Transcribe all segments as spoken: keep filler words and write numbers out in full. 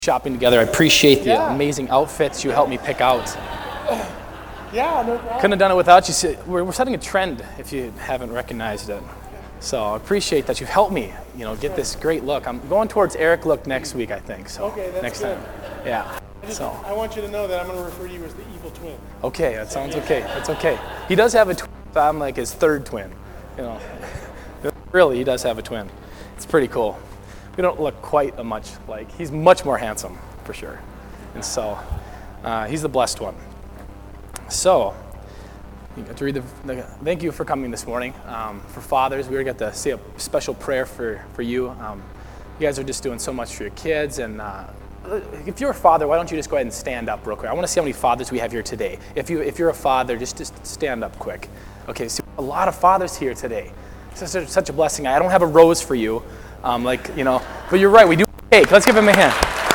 shopping together. I appreciate the Yeah. amazing outfits you helped me pick out. Yeah, no problem. Couldn't have done it without you. See, We're, we're setting a trend if you haven't recognized it. So I appreciate that you've helped me, you know, get this great look. I'm going towards Eric look next week, I think. So Okay, that's next good. time. Yeah. I, just, So I want you to know that I'm going to refer to you as the evil twin. okay, that sounds okay. That's okay. He does have a twin. So I'm like his third twin. You know, really, he does have a twin. It's pretty cool. We don't look quite a much like. He's much more handsome, for sure. And so, uh, he's the blessed one. So, you got to read the, the. Thank you for coming this morning. Um, for fathers, we got to say a special prayer for for you. Um, you guys are just doing so much for your kids, and uh, if you're a father, why don't you just go ahead and stand up real quick? I want to see how many fathers we have here today. If you if you're a father, just just stand up quick. Okay, so a lot of fathers here today. It's such a, such a blessing. I don't have a rose for you. Um, like, you know, but you're right, we do have a cake. Let's give him a hand.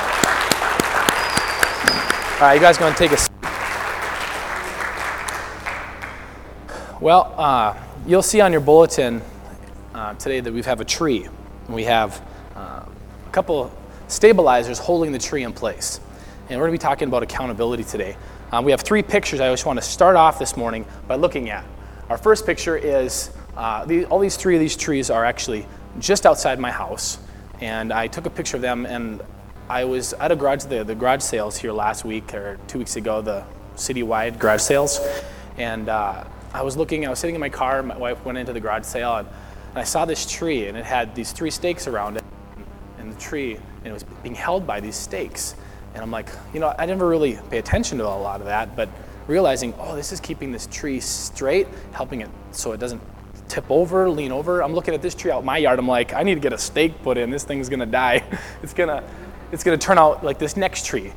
All right, you guys going to take a seat. Well, uh, you'll see on your bulletin uh, today that we have a tree. We have uh, a couple stabilizers holding the tree in place. And we're going to be talking about accountability today. Um, we have three pictures I just want to start off this morning by looking at. Our first picture is, uh, the, all these three of these trees are actually just outside my house, and I took a picture of them, and I was at a garage, the, the garage sales here last week, or two weeks ago, the citywide garage sales, and uh, I was looking, I was sitting in my car, my wife went into the garage sale, and, and I saw this tree, and it had these three stakes around it, and the tree, and it was being held by these stakes, and I'm like, you know, I never really pay attention to a lot of that, but realizing, oh, this is keeping this tree straight, helping it so it doesn't tip over, lean over. I'm looking at this tree out in my yard. I'm like, I need to get a stake put in. This thing's gonna die. It's gonna, it's gonna turn out like this next tree,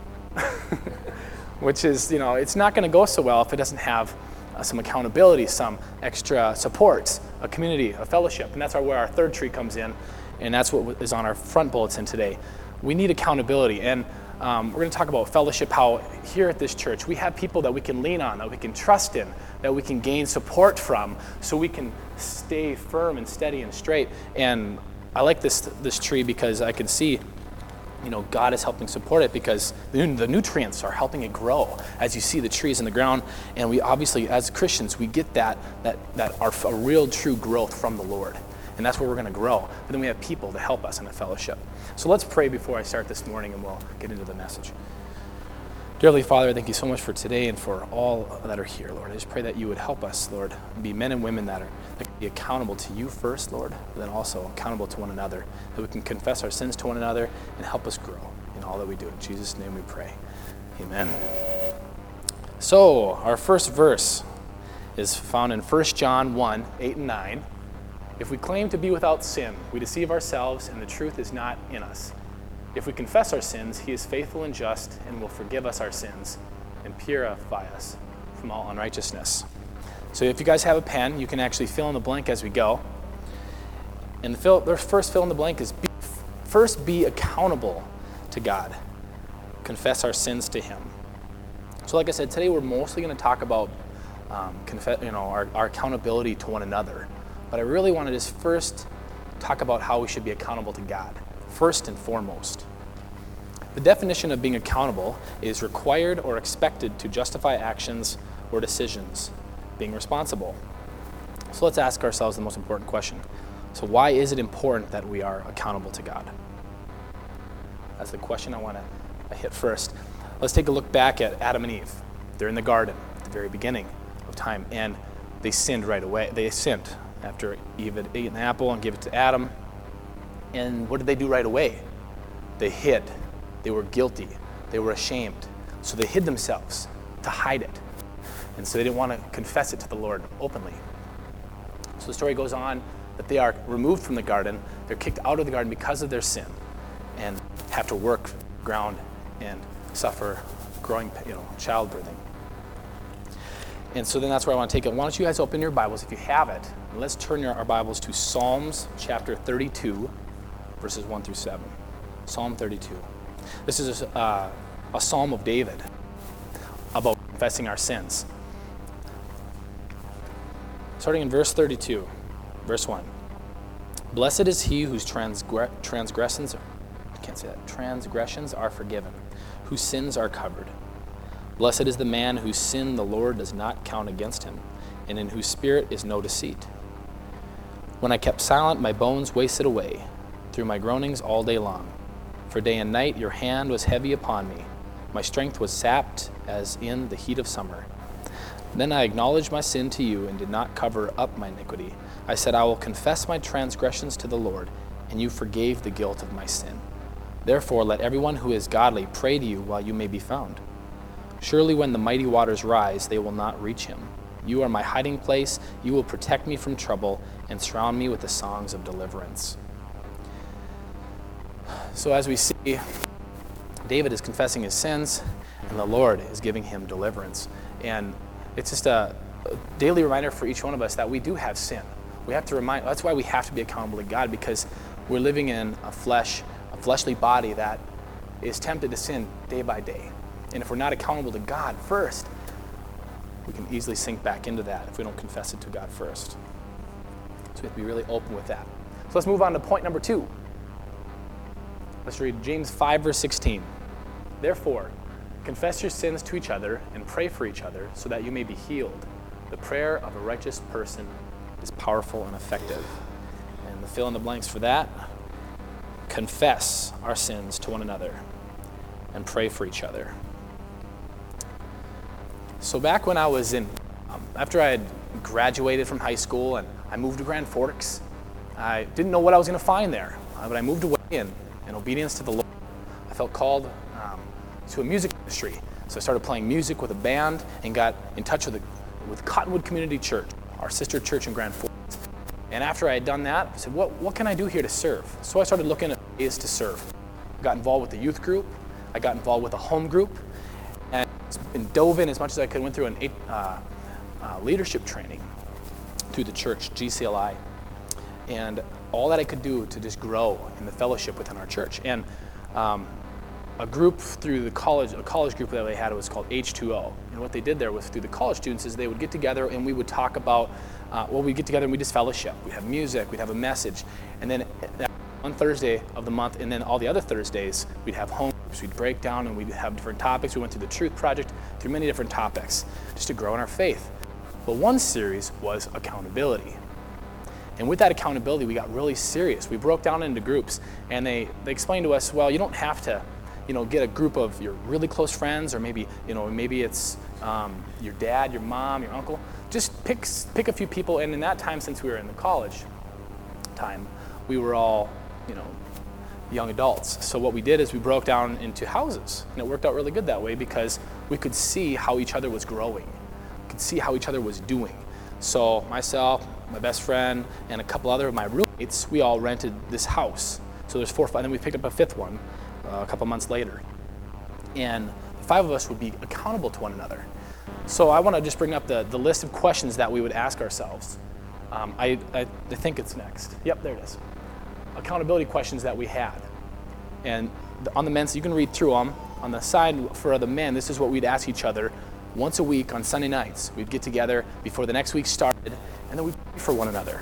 which is, you know, it's not gonna go so well if it doesn't have uh, some accountability, some extra support, a community, a fellowship, and that's our, where our third tree comes in, and that's what is on our front bulletin today. We need accountability, and um, we're gonna talk about fellowship, how here at this church we have people that we can lean on, that we can trust in, that we can gain support from, so we can stay firm and steady and straight. And I like this this tree because I can see, you know, God is helping support it, because the, the nutrients are helping it grow as you see the trees in the ground. And we obviously, as Christians, we get that that that are a real true growth from the Lord. And that's where we're going to grow. But then we have people to help us in the fellowship. So let's pray before I start this morning, and we'll get into the message. Dear Heavenly Father, thank you so much for today and for all that are here, Lord. I just pray that you would help us, Lord, be men and women that are that can be accountable to you first, Lord, but then also accountable to one another, that we can confess our sins to one another and help us grow in all that we do. In Jesus' name we pray. Amen. So, our first verse is found in First John one, eight and nine. If we claim to be without sin, we deceive ourselves, and the truth is not in us. If we confess our sins, he is faithful and just and will forgive us our sins and purify us from all unrighteousness. So if you guys have a pen, you can actually fill in the blank as we go. And the, fill, the first fill in the blank is be, first be accountable to God. Confess our sins to him. So like I said, today we're mostly going to talk about um, conf- you know, our, our accountability to one another. But I really want to just first talk about how we should be accountable to God, first and foremost. The definition of being accountable is required or expected to justify actions or decisions, being responsible. So let's ask ourselves the most important question. So why is it important that we are accountable to God? That's the question I want to hit first. Let's take a look back at Adam and Eve. They're in the garden at the very beginning of time, and they sinned right away. They sinned after Eve had eaten the apple and gave it to Adam. And what did they do right away? They hid. They were guilty. They were ashamed. So they hid themselves to hide it. And so they didn't want to confess it to the Lord openly. So the story goes on that they are removed from the garden. They're kicked out of the garden because of their sin and have to work ground and suffer growing, you know, childbirthing. And so then that's where I want to take it. Why don't you guys open your Bibles if you have it, and let's turn your, our Bibles to Psalms chapter thirty-two, verses one through seven. Psalm thirty-two. This is a, uh, a psalm of David about confessing our sins. Starting in verse thirty-two, verse one. Blessed is he whose transgre- transgressions, I can't That's it. Transgressions are forgiven, whose sins are covered. Blessed is the man whose sin the Lord does not count against him, and in whose spirit is no deceit. When I kept silent, my bones wasted away through my groanings all day long. For day and night your hand was heavy upon me. My strength was sapped as in the heat of summer. Then I acknowledged my sin to you and did not cover up my iniquity. I said, I will confess my transgressions to the Lord, and you forgave the guilt of my sin. Therefore let everyone who is godly pray to you while you may be found. Surely when the mighty waters rise, they will not reach him. You are my hiding place. You will protect me from trouble and surround me with the songs of deliverance. So as we see, David is confessing his sins, and the Lord is giving him deliverance. And it's just a daily reminder for each one of us that we do have sin. We have to remind, that's why we have to be accountable to God, because we're living in a flesh, a fleshly body that is tempted to sin day by day. And if we're not accountable to God first, we can easily sink back into that if we don't confess it to God first. So we have to be really open with that. So let's move on to point number two. Let's read James five, verse sixteen. Therefore, confess your sins to each other and pray for each other so that you may be healed. The prayer of a righteous person is powerful and effective. And the fill in the blanks for that, confess our sins to one another and pray for each other. So back when I was in, um, after I had graduated from high school and I moved to Grand Forks, I didn't know what I was going to find there, uh, but I moved away in, in obedience to the Lord. I felt called um, to a music industry. So I started playing music with a band and got in touch with, the, with Cottonwood Community Church, our sister church in Grand Forks. And after I had done that, I said, what, what can I do here to serve? So I started looking at ways to serve. I got involved with the youth group. I got involved with a home group. And dove in as much as I could, went through an eight, uh, uh, leadership training through the church, G C L I, and all that I could do to just grow in the fellowship within our church. And um, a group through the college, a college group that they had, it was called H two O. And what they did there was through the college students is they would get together and we would talk about, uh, well, we'd get together and we'd just fellowship. We'd have music, we'd have a message. And then on Thursday of the month, and then all the other Thursdays, we'd have home groups. We'd break down and we'd have different topics. We went through the Truth Project, through many different topics, just to grow in our faith. But one series was accountability. And with that accountability, we got really serious. We broke down into groups, and they, they explained to us, well, you don't have to, you know, get a group of your really close friends, or maybe, you know, maybe it's um, your dad, your mom, your uncle. Just pick pick a few people. And in that time, since we were in the college time, we were all, you know, young adults. So what we did is we broke down into houses, and it worked out really good that way because we could see how each other was growing. We could see how each other was doing. So myself, my best friend, and a couple other of my roommates, we all rented this house. So there's four or five, and then we picked up a fifth one uh, a couple months later. And the five of us would be accountable to one another. So I want to just bring up the, the list of questions that we would ask ourselves. Um, I, I, I think it's next. Yep, there it is. Accountability questions that we had. And on the men's, you can read through them. On the side for the men, this is what we'd ask each other once a week on Sunday nights. We'd get together before the next week started, and then we'd pray for one another.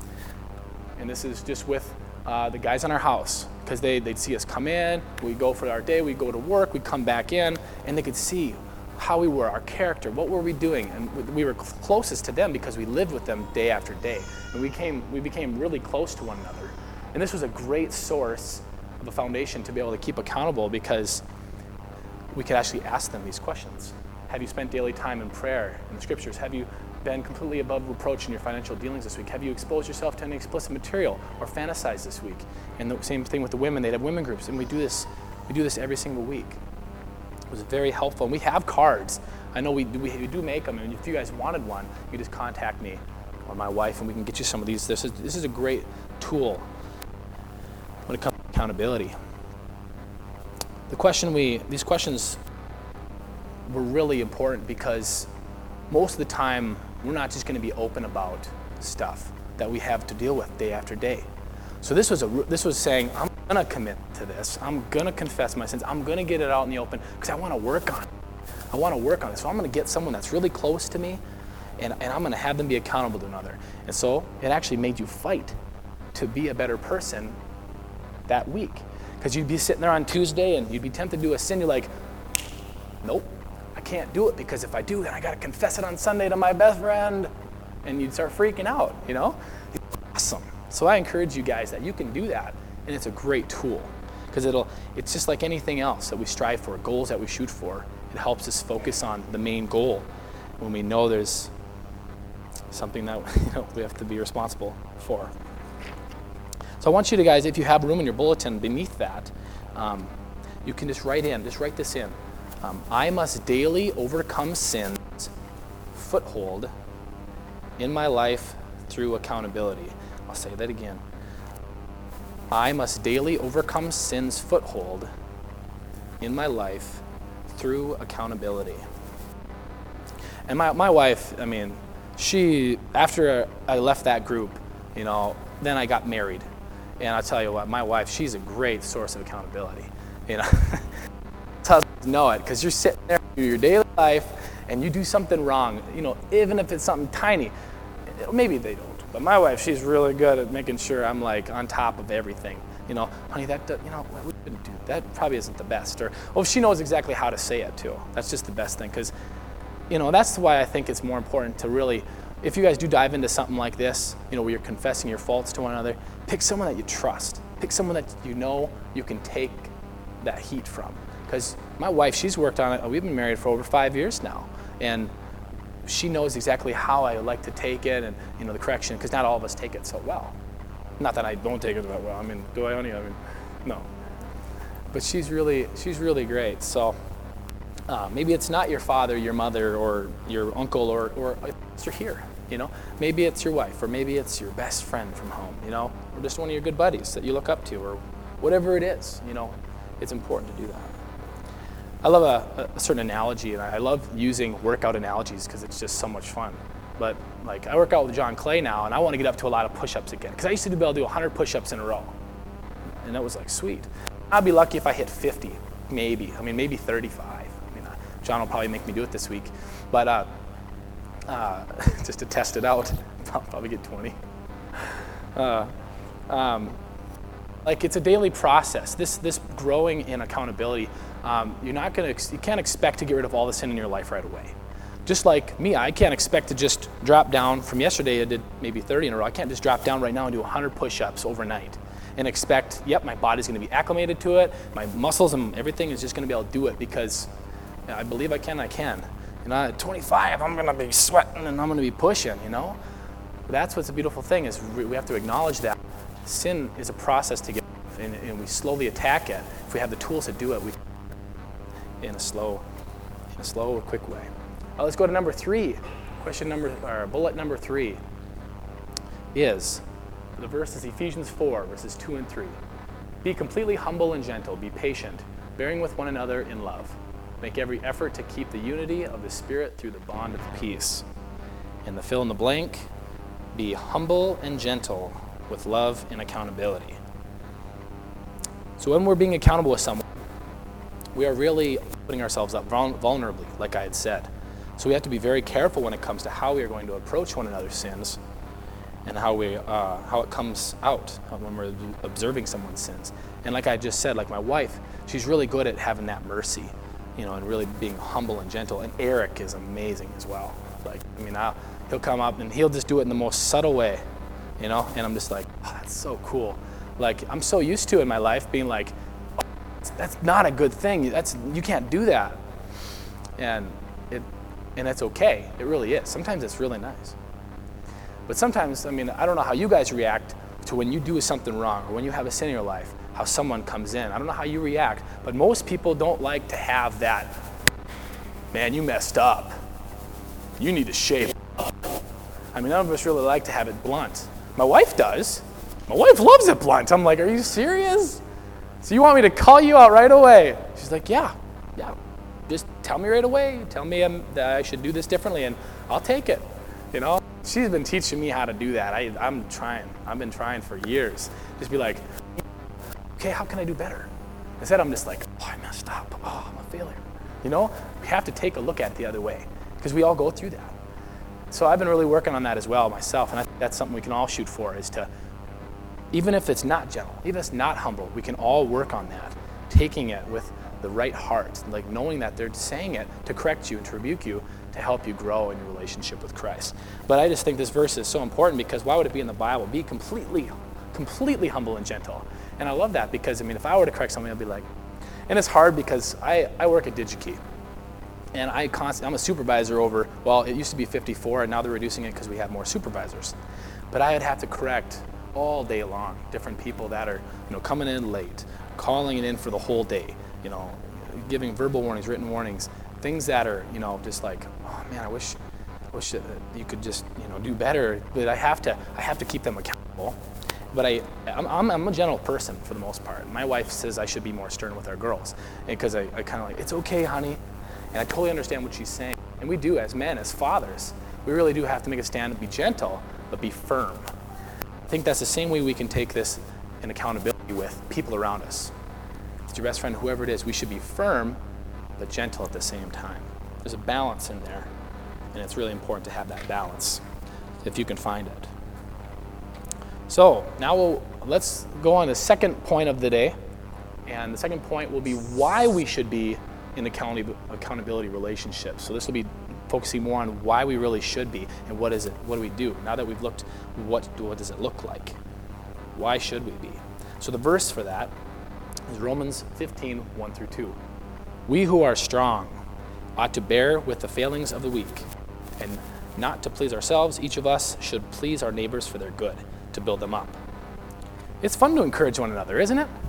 And this is just with uh, the guys in our house, because they, they'd see us come in, we'd go for our day, we'd go to work, we'd come back in, and they could see how we were, our character, what were we doing, and we were closest to them because we lived with them day after day. And we came, we became really close to one another. And this was a great source of a foundation to be able to keep accountable, because we could actually ask them these questions. Have you spent daily time in prayer in the scriptures? Have you been completely above reproach in your financial dealings this week? Have you exposed yourself to any explicit material or fantasized this week? And the same thing with the women. They'd have women groups, and we do this, we do this every single week. It was very helpful. And we have cards. I know we do, we do make them, and if you guys wanted one, you just contact me or my wife, and we can get you some of these. This is, this is a great tool when it comes to accountability. The question we, these questions were really important because most of the time we're not just going to be open about stuff that we have to deal with day after day. So this was a, this was saying, I'm going to commit to this. I'm going to confess my sins. I'm going to get it out in the open because I want to work on it. I want to work on it. So I'm going to get someone that's really close to me, and, and I'm going to have them be accountable to another. And so it actually made you fight to be a better person that week. Because you'd be sitting there on Tuesday and you'd be tempted to do a sin. You're like, nope, I can't do it because if I do, then I got to confess it on Sunday to my best friend. And you'd start freaking out, you know? It's awesome. So I encourage you guys that you can do that, and it's a great tool because it'll. It's just like anything else that we strive for, goals that we shoot for. It helps us focus on the main goal when we know there's something that you know, we have to be responsible for. So I want you to guys, if you have room in your bulletin beneath that, um, you can just write in, just write this in. Um, I must daily overcome sin's foothold in my life through accountability. I'll say that again. I must daily overcome sin's foothold in my life through accountability. And my, my wife, I mean, she, after I left that group, you know, then I got married. And I'll tell you what, my wife, she's a great source of accountability. You know, husbands know it, because you're sitting there in your daily life and you do something wrong, you know, even if it's something tiny. Maybe they don't, but my wife, she's really good at making sure I'm like on top of everything. You know, honey, that, you know, we shouldn't do that. Probably isn't the best. Or, well, she knows exactly how to say it too. That's just the best thing, because, you know, that's why I think it's more important to really, if you guys do dive into something like this, you know, where you're confessing your faults to one another, pick someone that you trust. Pick someone that you know you can take that heat from. Because my wife, she's worked on it. We've been married for over five years now, and she knows exactly how I like to take it, and you know the correction. Because not all of us take it so well. Not that I don't take it that well. I mean, do I only? I mean, no. But she's really, she's really great. So uh, maybe it's not your father, your mother, or your uncle, or or you're here. You know, maybe it's your wife, or maybe it's your best friend from home. You know, or just one of your good buddies that you look up to, or whatever it is. You know, it's important to do that. I love a, a certain analogy, and I love using workout analogies because it's just so much fun. But like, I work out with John Clay now, and I want to get up to a lot of push-ups again, because I used to be able to do one hundred push-ups in a row, and that was like sweet. I'd be lucky if I hit fifty, maybe. I mean, maybe thirty-five. I mean, uh, John will probably make me do it this week, but uh, uh, just to test it out, I'll probably get twenty. Uh, um, like, it's a daily process. This this growing in accountability. Um, you're not gonna, you can't expect to get rid of all the sin in your life right away. Just like me, I can't expect to just drop down from yesterday. I did maybe thirty in a row. I can't just drop down right now and do one hundred push-ups overnight and expect, yep, my body's gonna be acclimated to it. My muscles and everything is just gonna be able to do it because you know, I believe I can, I can. You know, at twenty-five, I'm gonna be sweating and I'm gonna be pushing, you know? But that's what's a beautiful thing is we have to acknowledge that sin is a process to get, and, and we slowly attack it. If we have the tools to do it, we in a slow, in a slow, quick way. Uh, let's go to number three. Question number, or bullet number three is, the verse is Ephesians four, verses two and three. Be completely humble and gentle, be patient, bearing with one another in love. Make every effort to keep the unity of the Spirit through the bond of peace. And the fill in the blank, be humble and gentle with love and accountability. So when we're being accountable with someone, we are really putting ourselves up vulnerably, like I had said. So we have to be very careful when it comes to how we are going to approach one another's sins and how we, uh, how it comes out when we're observing someone's sins. And like I just said, like my wife, she's really good at having that mercy, you know, and really being humble and gentle. And Eric is amazing as well. Like, I mean, I'll, he'll come up and he'll just do it in the most subtle way, you know, and I'm just like, oh, that's so cool. Like, I'm so used to in my life being like, that's not a good thing. That's, you can't do that. And it, and that's okay. It really is. Sometimes it's really nice. But sometimes, I mean, I don't know how you guys react to when you do something wrong or when you have a sin in your life, how someone comes in. I don't know how you react, but most people don't like to have that, man, you messed up. You need to shave up. I mean, none of us really like to have it blunt. My wife does. My wife loves it blunt. I'm like, are you serious? So you want me to call you out right away? She's like, yeah, yeah. Just tell me right away. Tell me um, that I should do this differently, and I'll take it. You know, she's been teaching me how to do that. I, I'm trying. I've been trying for years. Just be like, okay, how can I do better? Instead, I'm just like, oh, I messed up. Oh, I'm a failure. You know, we have to take a look at it the other way because we all go through that. So I've been really working on that as well myself, and I think that's something we can all shoot for, is to Even if it's not gentle, even if it's not humble, we can all work on that, taking it with the right heart, like knowing that they're saying it to correct you and to rebuke you, to help you grow in your relationship with Christ. But I just think this verse is so important because why would it be in the Bible? Be completely, completely humble and gentle. And I love that because, I mean, if I were to correct somebody, I'd be like, and it's hard because I, I work at DigiKey. And I const- I'm a supervisor over, well, it used to be fifty-four, and now they're reducing it because we have more supervisors. But I would have to correct all day long different people that are, you know, coming in late, calling it in for the whole day, you know, giving verbal warnings, written warnings, things that are, you know, just like, oh man, I wish, I wish that you could just, you know, do better. But I have to, I have to keep them accountable. But I, I'm, I'm, I'm a gentle person for the most part. My wife says I should be more stern with our girls because I, I kind of like, it's okay, honey. And I totally understand what she's saying. And we do as men, as fathers, we really do have to make a stand and be gentle, but be firm. I think that's the same way we can take this in accountability with people around us. It's your best friend, whoever it is, we should be firm, but gentle at the same time. There's a balance in there, and it's really important to have that balance, if you can find it. So now we'll, let's go on the second point of the day, and the second point will be why we should be in accountability relationships. So this will be focusing more on why we really should be and what is it, what do we do? Now that we've looked, what, what does it look like? Why should we be? So the verse for that is Romans fifteen, one through two. We who are strong ought to bear with the failings of the weak, and not to please ourselves. Each of us should please our neighbors for their good, to build them up. It's fun to encourage one another, isn't it?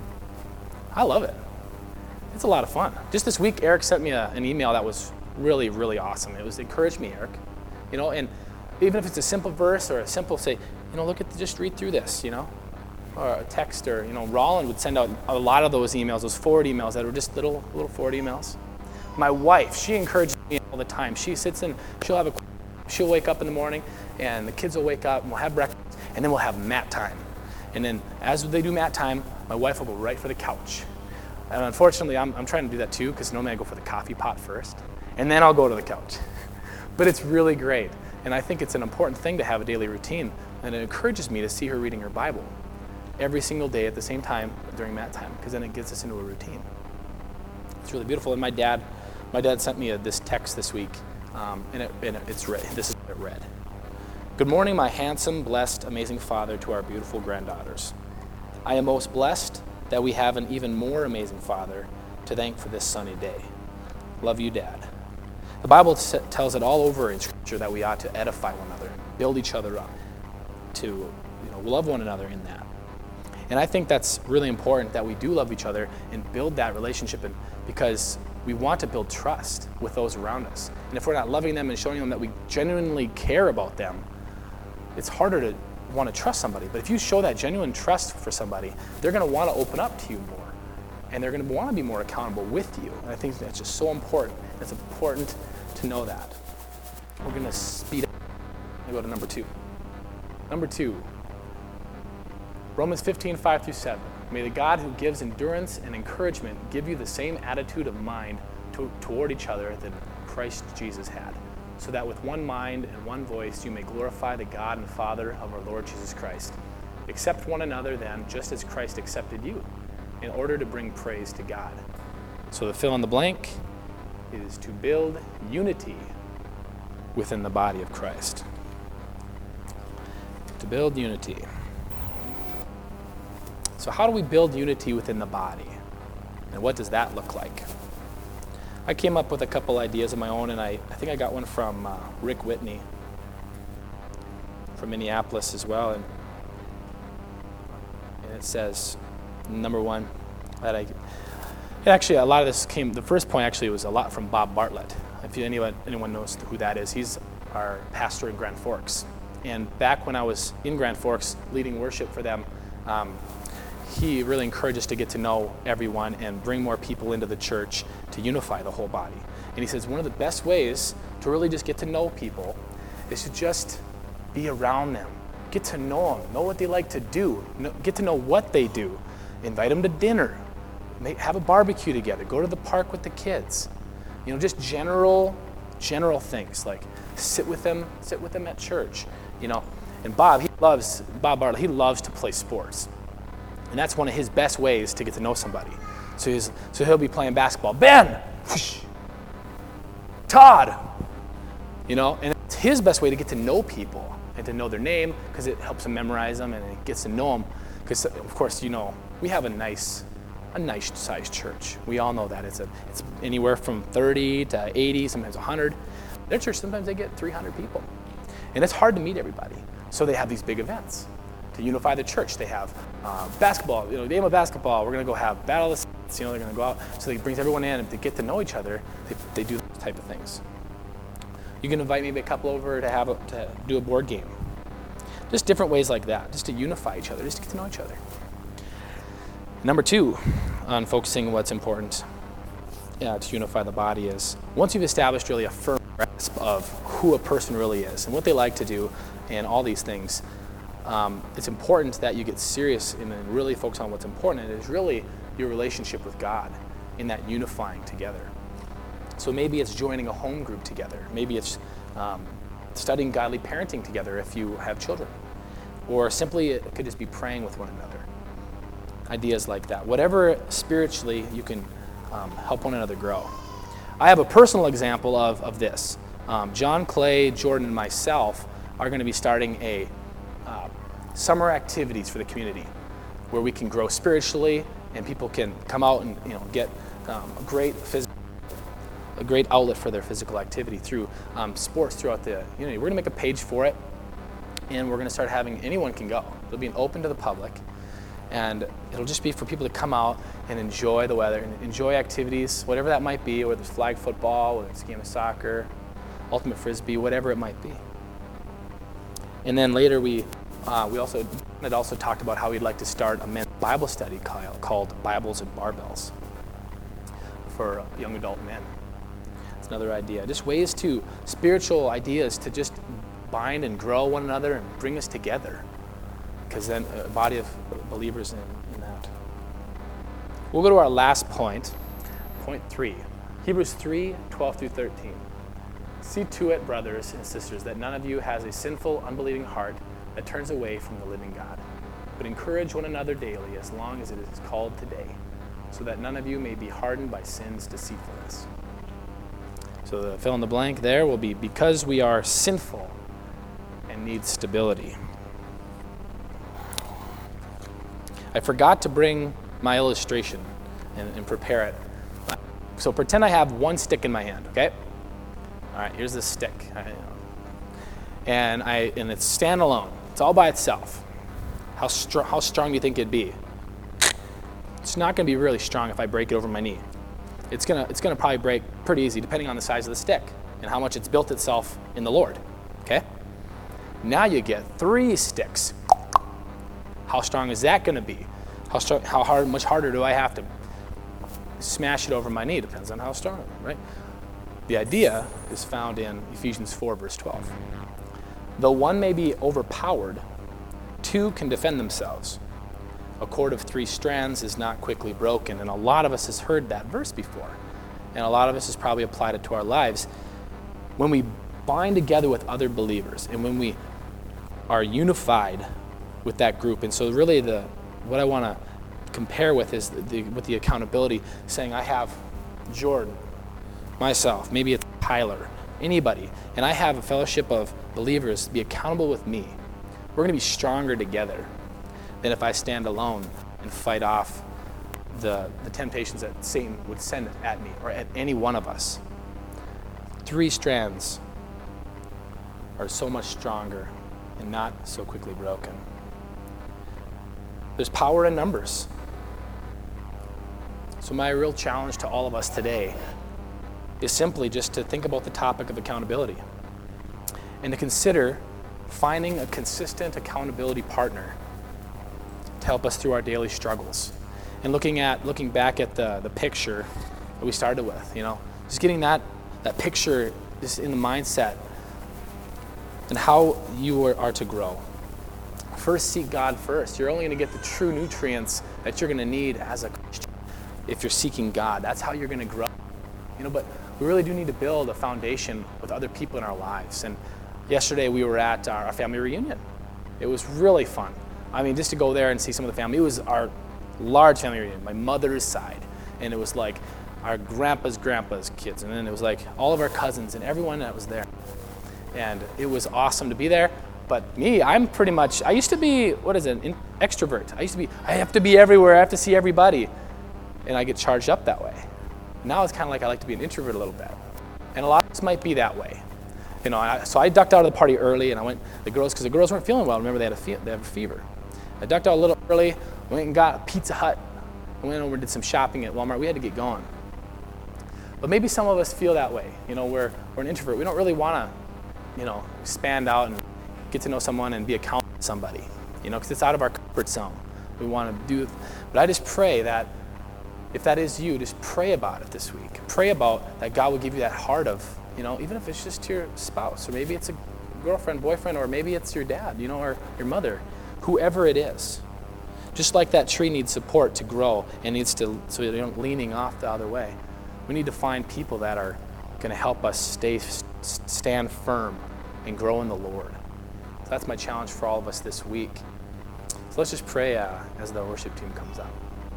I love it. It's a lot of fun. Just this week, Eric sent me a, an email that was really, really awesome. It was encourage me, Eric. You know, and even if it's a simple verse or a simple say, you know, look at, the, just read through this, you know, or a text, or, you know, Roland would send out a lot of those emails, those forward emails that were just little, little forward emails. My wife, she encourages me all the time. She sits in, she'll have a, she'll wake up in the morning, and the kids will wake up, and we'll have breakfast, and then we'll have mat time. And then as they do mat time, my wife will go right for the couch. And unfortunately, I'm, I'm trying to do that too, because normally I go for the coffee pot first, and then I'll go to the couch. But it's really great. And I think it's an important thing to have a daily routine, and it encourages me to see her reading her Bible every single day at the same time during mat time, because then it gets us into a routine. It's really beautiful. And my dad, my dad sent me a, this text this week, um, and, it, and it, it's read. This is what it read. Good morning, my handsome, blessed, amazing father, to our beautiful granddaughters. I am most blessed that we have an even more amazing father to thank for this sunny day. Love you, Dad. The Bible t- tells it all over in Scripture that we ought to edify one another, build each other up, to you know, love one another in that. And I think that's really important that we do love each other and build that relationship, and because we want to build trust with those around us. And if we're not loving them and showing them that we genuinely care about them, it's harder to want to trust somebody. But if you show that genuine trust for somebody, they're going to want to open up to you more, and they're going to want to be more accountable with you. And I think that's just so important. It's important to know that. We're going to speed up and go to number two. Number two, Romans fifteen, five through seven. May the God who gives endurance and encouragement give you the same attitude of mind to, toward each other that Christ Jesus had, so that with one mind and one voice you may glorify the God and Father of our Lord Jesus Christ. Accept one another then, just as Christ accepted you, in order to bring praise to God. So the fill in the blank is to build unity within the body of Christ. To build unity. So how do we build unity within the body? And what does that look like? I came up with a couple ideas of my own, and I, I think I got one from uh, Rick Whitney from Minneapolis as well. And, and it says, number one, that I, actually a lot of this came, the first point actually was a lot from Bob Bartlett. If you, anyone, anyone knows who that is, he's our pastor in Grand Forks. And back when I was in Grand Forks leading worship for them, um, he really encouraged us to get to know everyone and bring more people into the church to unify the whole body. And he says one of the best ways to really just get to know people is to just be around them. Get to know them, know what they like to do, get to know what they do. Invite them to dinner, have a barbecue together, go to the park with the kids. You know, just general, general things like sit with them, sit with them at church, you know. And Bob, he loves, Bob Bartlett, he loves to play sports. And that's one of his best ways to get to know somebody. So, he's, so he'll be playing basketball. Ben! Whoosh, Todd! You know, and it's his best way to get to know people and to know their name because it helps him memorize them and it gets to know them. Because, of course, you know, we have a nice, a nice sized church. We all know that. It's, a, it's anywhere from thirty to eighty, sometimes one hundred. Their church, sometimes they get three hundred people. And it's hard to meet everybody. So they have these big events to unify the church. They have uh, basketball, you know, game of basketball. We're going to go have Battle of the Saints. You know, they're going to go out. So they brings everyone in and to get to know each other. They, they do those type of things. You can invite maybe a couple over to have a, to do a board game. Just different ways like that, just to unify each other, just to get to know each other. Number two, on focusing what's important yeah, to unify the body is once you've established really a firm grasp of who a person really is and what they like to do and all these things, um, it's important that you get serious and really focus on what's important. And it is really your relationship with God in that unifying together. So maybe it's joining a home group together. Maybe it's um, studying godly parenting together if you have children. Or simply it could just be praying with one another. Ideas like that. Whatever spiritually you can um, help one another grow. I have a personal example of, of this. Um, John, Clay, Jordan, and myself are going to be starting a uh, summer activities for the community where we can grow spiritually and people can come out and you know get um, a great physical a great outlet for their physical activity through um, sports throughout the community. We're going to make a page for it, and we're going to start having anyone can go. It'll be open to the public, and it'll just be for people to come out and enjoy the weather and enjoy activities, whatever that might be, whether it's flag football, whether it's a game of soccer, ultimate frisbee, whatever it might be. And then later we uh, we also had also talked about how we'd like to start a men's Bible study called Bibles and Barbells for young adult men. Another idea, just ways to, spiritual ideas to just bind and grow one another and bring us together. Because then a body of believers in, in that. We'll go to our last point, point three. Hebrews three, twelve through thirteen. See to it, brothers and sisters, that none of you has a sinful, unbelieving heart that turns away from the living God. But encourage one another daily as long as it is called today, so that none of you may be hardened by sin's deceitfulness. So the fill in the blank there will be because we are sinful and need stability. I forgot to bring my illustration and, and prepare it. So pretend I have one stick in my hand, okay? All right, here's the stick. And I and it's standalone. It's all by itself. How, str- how strong do you think it'd be? It's not going to be really strong if I break it over my knee. It's gonna it's gonna probably break pretty easy depending on the size of the stick and how much it's built itself in the Lord. Okay? Now you get three sticks. How strong is that gonna be? How strong how hard much harder do I have to smash it over my knee? Depends on how strong, right? The idea is found in Ephesians four, verse twelve. Though one may be overpowered, two can defend themselves. A cord of three strands is not quickly broken. And a lot of us has heard that verse before. And a lot of us has probably applied it to our lives. When we bind together with other believers and when we are unified with that group. And so really the what I want to compare with is the, the, with the accountability, saying I have Jordan, myself, maybe it's Tyler, anybody, and I have a fellowship of believers be accountable with me. We're going to be stronger together than if I stand alone and fight off the, the temptations that Satan would send at me or at any one of us. Three strands are so much stronger and not so quickly broken. There's power in numbers. So my real challenge to all of us today is simply just to think about the topic of accountability and to consider finding a consistent accountability partner to help us through our daily struggles. And looking at looking back at the, the picture that we started with, you know, just getting that that picture just in the mindset and how you are, are to grow. First, seek God first. You're only going to get the true nutrients that you're going to need as a Christian if you're seeking God. That's how you're going to grow. You know, but we really do need to build a foundation with other people in our lives. And yesterday we were at our, our family reunion. It was really fun. I mean, just to go there and see some of the family. It was our large family reunion, my mother's side. And it was like our grandpa's grandpa's kids. And then it was like all of our cousins and everyone that was there. And it was awesome to be there. But me, I'm pretty much, I used to be, what is it, an extrovert. I used to be, I have to be everywhere, I have to see everybody. And I get charged up that way. Now it's kind of like I like to be an introvert a little bit. And a lot of us might be that way. You know, I, so I ducked out of the party early, and I went, the girls, because the girls weren't feeling well. Remember, they had a, fe- they have a fever. I ducked out a little early, went and got a Pizza Hut. I went over and did some shopping at Walmart. We had to get going. But maybe some of us feel that way. You know, we're, we're an introvert. We don't really want to, you know, expand out and get to know someone and be accountable to somebody, you know, because it's out of our comfort zone. We want to do, but I just pray that if that is you, just pray about it this week. Pray about that God will give you that heart of, you know, even if it's just to your spouse, or maybe it's a girlfriend, boyfriend, or maybe it's your dad, you know, or your mother, whoever it is. Just like that tree needs support to grow and needs to, so you're not leaning off the other way. We need to find people that are going to help us stay, stand firm and grow in the Lord. So that's my challenge for all of us this week. So let's just pray uh, as the worship team comes up.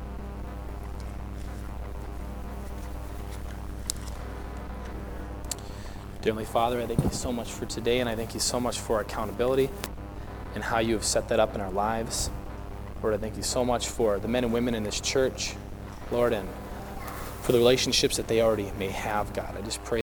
Dear Heavenly Father, I thank you so much for today, and I thank you so much for accountability and how you have set that up in our lives. Lord, I thank you so much for the men and women in this church, Lord, and for the relationships that they already may have, God. I just pray